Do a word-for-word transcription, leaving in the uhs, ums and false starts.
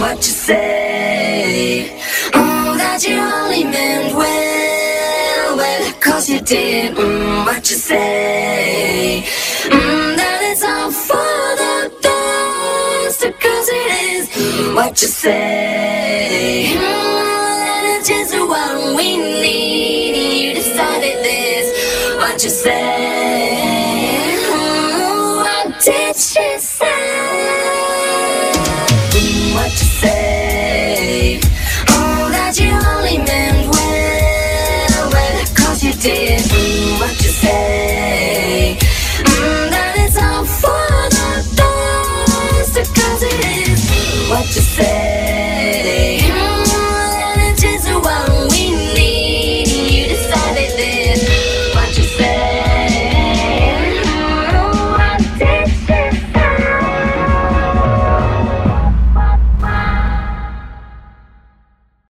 what you say. Oh, that you only meant well, well, cause you did, mm, what you say. Mm, that it's all for the best, cause it is what you say. Mm, that it's just what we need, you decided this, what you say. Mm, what did she say? Mm, what you say. Oh, that you only meant well, well, cause you did, mm, what you say. Mm, that it's all for the best, cause it is what you say.